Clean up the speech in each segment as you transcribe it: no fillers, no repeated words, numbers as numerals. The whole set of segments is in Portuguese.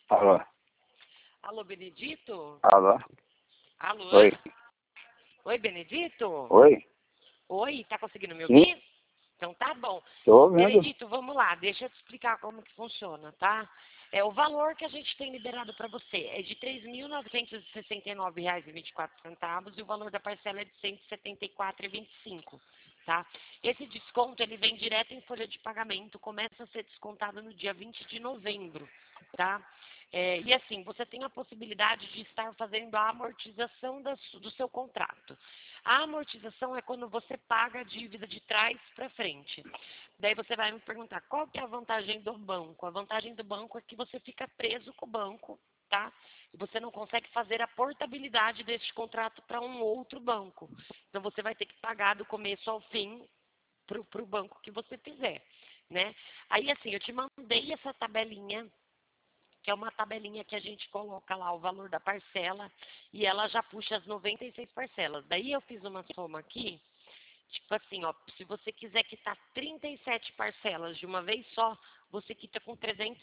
Alô? Alô, Benedito? Alô? Alô? Oi? Oi, Benedito? Oi? Oi, tá conseguindo me Sim? ouvir? Então tá bom. Tô ouvindo. Benedito, vamos lá, deixa eu te explicar como que funciona, tá? O valor que a gente tem liberado para você é de R$ 3.969,24 e o valor da parcela é de R$ 174,25, tá? Esse desconto, ele vem direto em folha de pagamento, começa a ser descontado no dia 20 de novembro, tá? E assim, você tem a possibilidade de estar fazendo a amortização do seu contrato. A amortização é quando você paga a dívida de trás para frente. Daí você vai me perguntar, qual que é a vantagem do banco? A vantagem do banco é que você fica preso com o banco, tá? E você não consegue fazer a portabilidade deste contrato para um outro banco. Então você vai ter que pagar do começo ao fim para o banco que você fizer, né? Aí assim, eu te mandei essa tabelinha, que é uma tabelinha que a gente coloca lá o valor da parcela e ela já puxa as 96 parcelas. Daí eu fiz uma soma aqui, tipo assim, ó, se você quiser quitar 37 parcelas de uma vez só, você quita com R$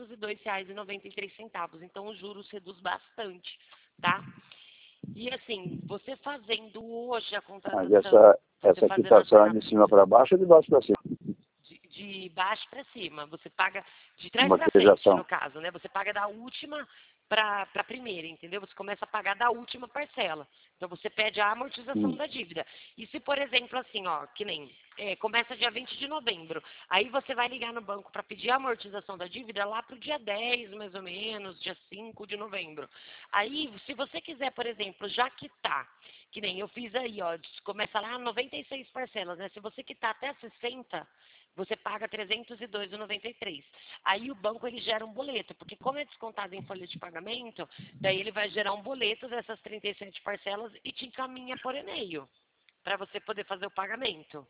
302,93. Então os juros reduz bastante, tá? E assim, você fazendo hoje a Mas contratação, você essa fazendo quitação é de cima para baixo ou de baixo para cima? de baixo para cima, você paga de trás para frente, Amortização. no caso, né? Você paga da última para a primeira, entendeu? Você começa a pagar da última parcela. Então você pede a amortização da dívida. E se, por exemplo, assim, ó, que nem começa dia 20 de novembro, aí você vai ligar no banco para pedir a amortização da dívida lá para o dia 10, mais ou menos, dia 5 de novembro. Aí, se você quiser, por exemplo, já quitar, que nem eu fiz aí, ó, começa lá 96 parcelas, né? Se você quitar até 60, você paga R$ 302,93. Aí o banco ele gera um boleto, porque como é descontado em folha de pagamento, daí ele vai gerar um boleto dessas 37 parcelas e te encaminha por e-mail para você poder fazer o pagamento.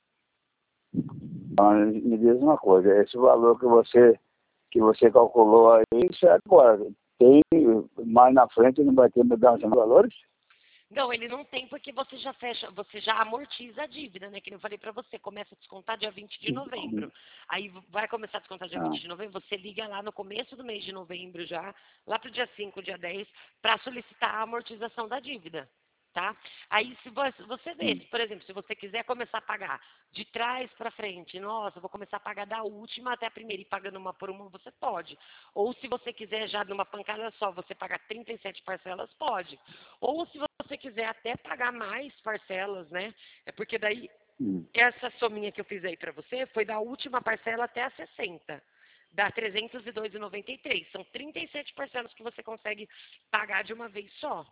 Então, me diz uma coisa, esse valor que você calculou aí, isso é agora. Tem mais na frente não vai ter mudança nos valores? Não, ele não tem porque você já fecha, você já amortiza a dívida, né? Que eu falei para você, começa a descontar dia 20 de novembro. Aí vai começar a descontar dia 20 Ah, de novembro, você liga lá no começo do mês de novembro já, lá pro dia 5, dia 10, para solicitar a amortização da dívida, tá? Aí se você vê, por exemplo, se você quiser começar a pagar de trás para frente, nossa, eu vou começar a pagar da última até a primeira e pagando uma por uma, você pode. Ou se você quiser já numa pancada só, você pagar 37 parcelas, pode. Ou se você quiser até pagar mais parcelas, né? É porque daí, essa sominha que eu fiz aí para você foi da última parcela até a 60. Dá R$ 302,93. São 37 parcelas que você consegue pagar de uma vez só.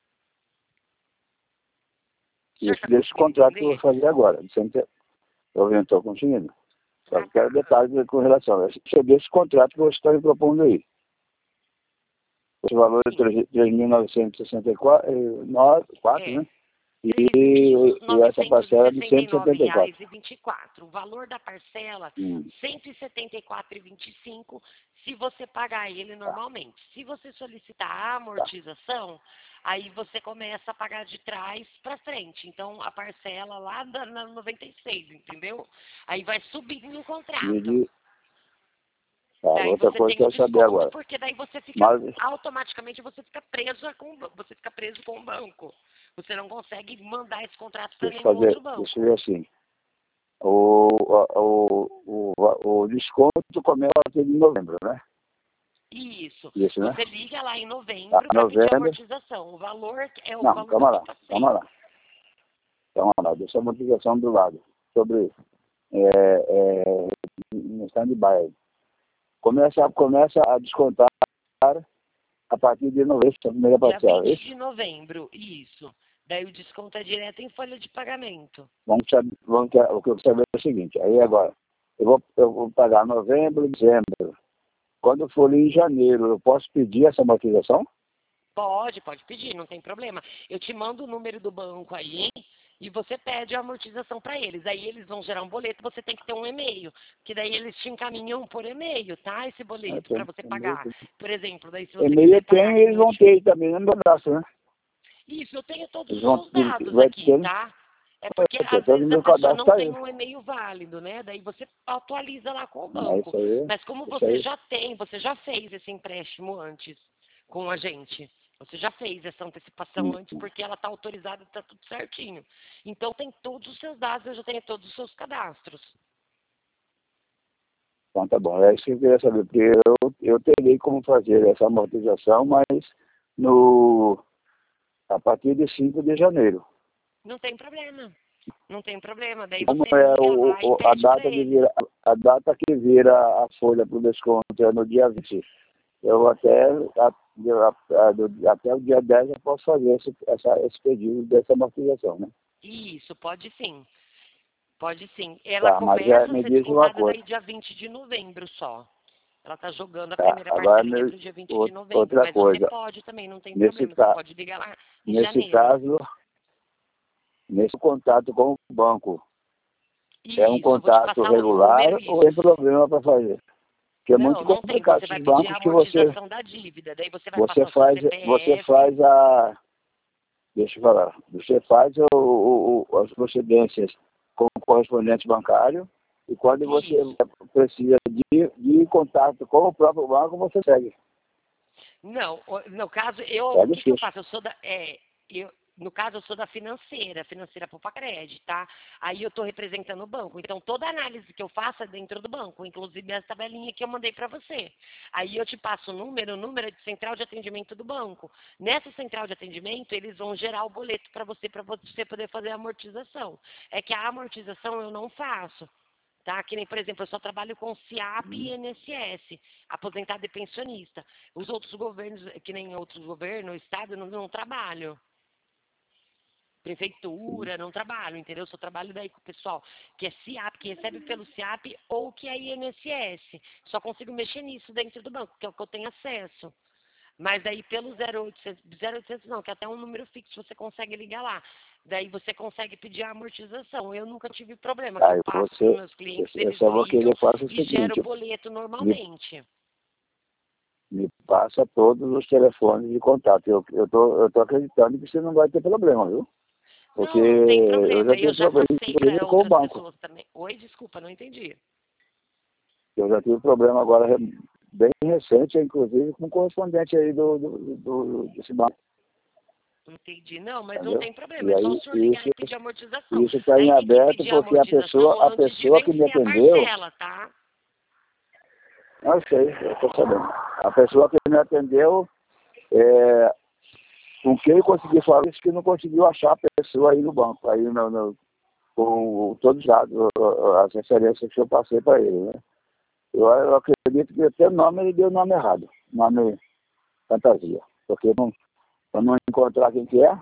isso desse contrato que eu vou fazer agora. Eu não estou conseguindo. Só que quero detalhes com relação a esse desse contrato que você está me propondo aí. Esse valor é 3.964, né? E essa parcela é de 174. R$ 169,24. O valor da parcela, R$ 174,25, se você pagar ele normalmente. Se você solicitar a amortização, aí você começa a pagar de trás para frente. Então, a parcela lá na 96, entendeu? Aí vai subindo no contrato. Daí Outra você coisa tem que eu o quero saber desconto, agora. porque daí você fica, Mas, automaticamente você fica preso com o banco. Você não consegue mandar esse contrato para nenhum outro banco. deixa eu ver assim. O desconto começa a partir de novembro, né? Isso. Isso, né? Você liga lá em novembro para pedir a amortização. O valor é o Não, valor calma da lá, cotação. calma lá. Deixa a amortização do lado. Sobre no stand-by aí. Começa a descontar a partir de novembro, a primeira Dia parcela, 20 isso? de novembro, isso. Daí o desconto é direto em folha de pagamento. O que eu quero saber é o seguinte, aí agora, eu vou pagar novembro, dezembro. Quando for ali em janeiro, eu posso pedir essa amortização? Pode pedir, não tem problema. Eu te mando o número do banco aí e você pede a amortização para eles. Aí eles vão gerar um boleto, você tem que ter um e-mail, que daí eles te encaminham por e-mail, tá? Esse boleto para você pagar. Por exemplo, daí se você E-mail quiser eu tenho pagar e eles vão ter também no meu braço, né? Isso, eu tenho todos Eles os vão, seus dados vai aqui, ter, tá? É porque às Todo vezes a meu pessoa não cadastro tá tem aí. um e-mail válido, né? Daí você atualiza lá com o É banco. isso aí. Mas como Isso você aí. já tem, você já fez esse empréstimo antes com a gente. Você já fez essa antecipação antes porque ela está autorizada, está tudo certinho. Então tem todos os seus dados, eu já tenho todos os seus cadastros. Então tá bom. É isso que eu queria saber, porque eu terei como fazer essa amortização, mas a partir de 5 de janeiro. Não tem problema. Não tem problema. Daí Como você é liga lá e a pede para data de ele. a data que vira a folha para o desconto é no dia 20. Eu até o dia 10 eu posso fazer esse pedido dessa amortização, né? Isso, pode sim. Pode sim. Ela Tá, mas começa a me ser diz uma descontada coisa. daí dia 20 de novembro só. Ela está jogando a Tá, primeira agora parcelinha para o dia 20 de novembro. outra Mas você coisa. pode também, não tem Nesse, problema. Você ca, pode ligar lá em nesse janeiro. caso, nesse contato com o banco, é um Isso, eu vou te contato passar o regular número, ou tem isso. problema para fazer? Porque é muito Não, não tem. complicado Você vai esses pedir a bancos que você, amortização da dívida. Daí você vai você passar o seu faz, você CPF. faz deixa eu falar, você faz as procedências com o correspondente bancário e quando você Isso. precisa de contato com o próprio banco, você segue. Não, no caso, É o que eu difícil. faço? No caso, eu sou da financeira Popacred, tá? Aí eu estou representando o banco. Então, toda análise que eu faço é dentro do banco, inclusive essa tabelinha que eu mandei para você. Aí eu te passo o número é de central de atendimento do banco. Nessa central de atendimento, eles vão gerar o boleto para você poder fazer a amortização. É que a amortização eu não faço. Tá? Que nem, por exemplo, eu só trabalho com SIAP e INSS, aposentado e pensionista. Os outros governos, que nem outros governos, o Estado, eu não trabalho. Prefeitura, não trabalho, entendeu? Eu só trabalho daí com o pessoal que é SIAP, que recebe pelo SIAP ou que é INSS. Só consigo mexer nisso dentro do banco, que é o que eu tenho acesso. Mas daí pelo 0800 não, que é até um número fixo, você consegue ligar lá. Daí você consegue pedir a amortização. Eu nunca tive problema, que eu Aí passo para os meus clientes, eu eles só vou ligam querer fazer o e geram o seguinte, boleto me, normalmente. me passa todos os telefones de contato. Eu tô acreditando que você não vai ter problema, viu? Porque Não, não tem eu problema. já Eu tive já problema, passei inclusive, para com o outras banco. pessoas também. Oi, desculpa, não entendi. Eu já tive problema agora bem recente, inclusive, com o correspondente aí desse banco, Entendi. Não, mas não entendeu? tem problema. E É só o aí, senhor ligar e pedir amortização. isso está em Aí tem que aberto pedir a porque amortização a antes de pessoa que me vencer a atendeu, parcela, tá? não sei, eu estou sabendo. A pessoa que me atendeu, com quem eu consegui falar, disse que não conseguiu achar a pessoa aí no banco, aí com todos os dados, as referências que eu passei para ele, né? Eu acredito que até o nome ele deu o nome errado, nome fantasia, porque para não encontrar quem que é,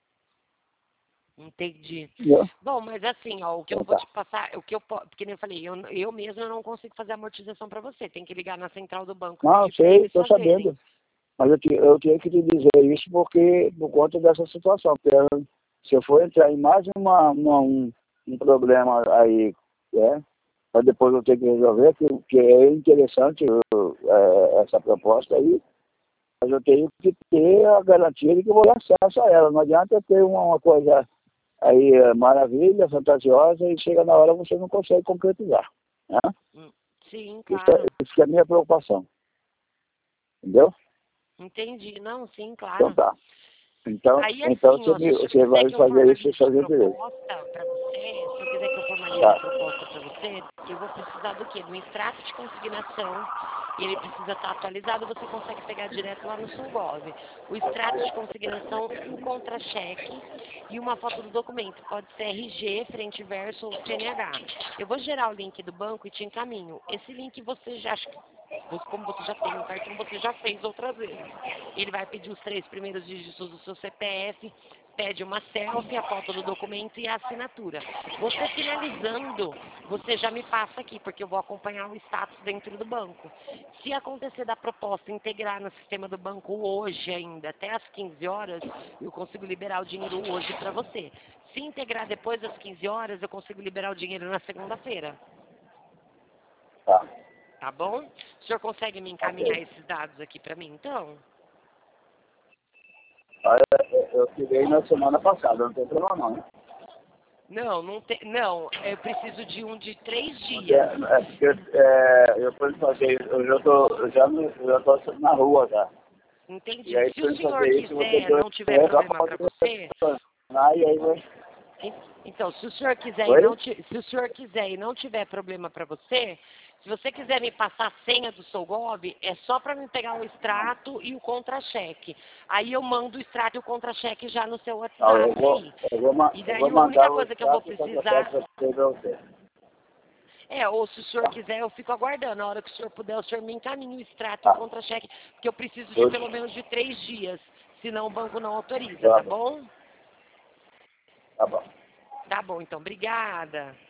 Entendi. entendeu? Bom, mas assim, ó, o que eu Então vou tá. te passar, o que eu, porque nem eu falei, eu mesmo não consigo fazer amortização para você. Tem que ligar na central do banco e Não, eu pedir para sei, eles estou fazerem. sabendo. Mas eu tinha que te dizer isso por conta dessa situação. Porque se eu for entrar em mais um problema aí, para depois eu ter que resolver, que é interessante essa proposta aí, mas eu tenho que ter a garantia de que eu vou ter acesso a ela. Não adianta eu ter uma coisa aí maravilha, fantasiosa, e chega na hora você não consegue concretizar. Né? Sim, Isso, claro. isso que é a minha preocupação. Entendeu? Entendi. Não, sim, Então claro. tá. Então Aí assim, ó, se o senhor você quiser vai que eu fazer isso, formalize a fazer direito. proposta para você, se eu quiser que eu formalize a Tá. proposta para você, eu vou precisar do quê? Do extrato de consignação, e ele precisa estar atualizado, você consegue pegar direto lá no Sulgov. O extrato de consignação, um contra-cheque e uma foto do documento. Pode ser RG, frente e verso ou CNH. Eu vou gerar o link do banco e te encaminho. Esse link você já acha que como você já tem um cartão, você já fez outras vezes. Ele vai pedir os 3 primeiros dígitos do seu CPF, pede uma selfie, a foto do documento e a assinatura. Você finalizando, você já me passa aqui, porque eu vou acompanhar o status dentro do banco. Se acontecer da proposta integrar no sistema do banco hoje ainda, até às 15 horas, eu consigo liberar o dinheiro hoje para você. Se integrar depois das 15 horas, eu consigo liberar o dinheiro na segunda-feira. Tá. Tá bom? O senhor consegue me encaminhar Ok. esses dados aqui para mim, então? Olha, eu tirei na semana passada, não tem problema não, né? Não, não tem. Não, eu preciso de um de 3 dias. Porque eu posso fazer, eu já tô na rua já. Entendi. E aí, Se para o senhor fazer isso, você quiser, não tiver problema para você, e aí vai. então, se o senhor quiser Oi? se o senhor quiser e não tiver problema para você, se você quiser me passar a senha do Solgov, é só para me pegar o extrato e o contra-cheque. Aí eu mando o extrato e o contra-cheque já no seu Não, WhatsApp aí. E eu daí vou a única mandar o coisa que eu vou extrato para precisar você. ou se o senhor quiser, eu fico aguardando. A hora que o senhor puder, o senhor me encaminha o extrato e o Tá. contra-cheque, porque eu preciso de pelo menos de 3 dias, senão o banco não autoriza, Tá tá bom. bom? Tá bom. Tá bom, então, obrigada.